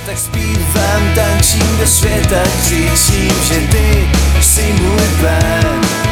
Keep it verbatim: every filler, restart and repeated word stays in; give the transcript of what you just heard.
Tak zpívám, tančím do světa, křičím, že ty jsi můj pán.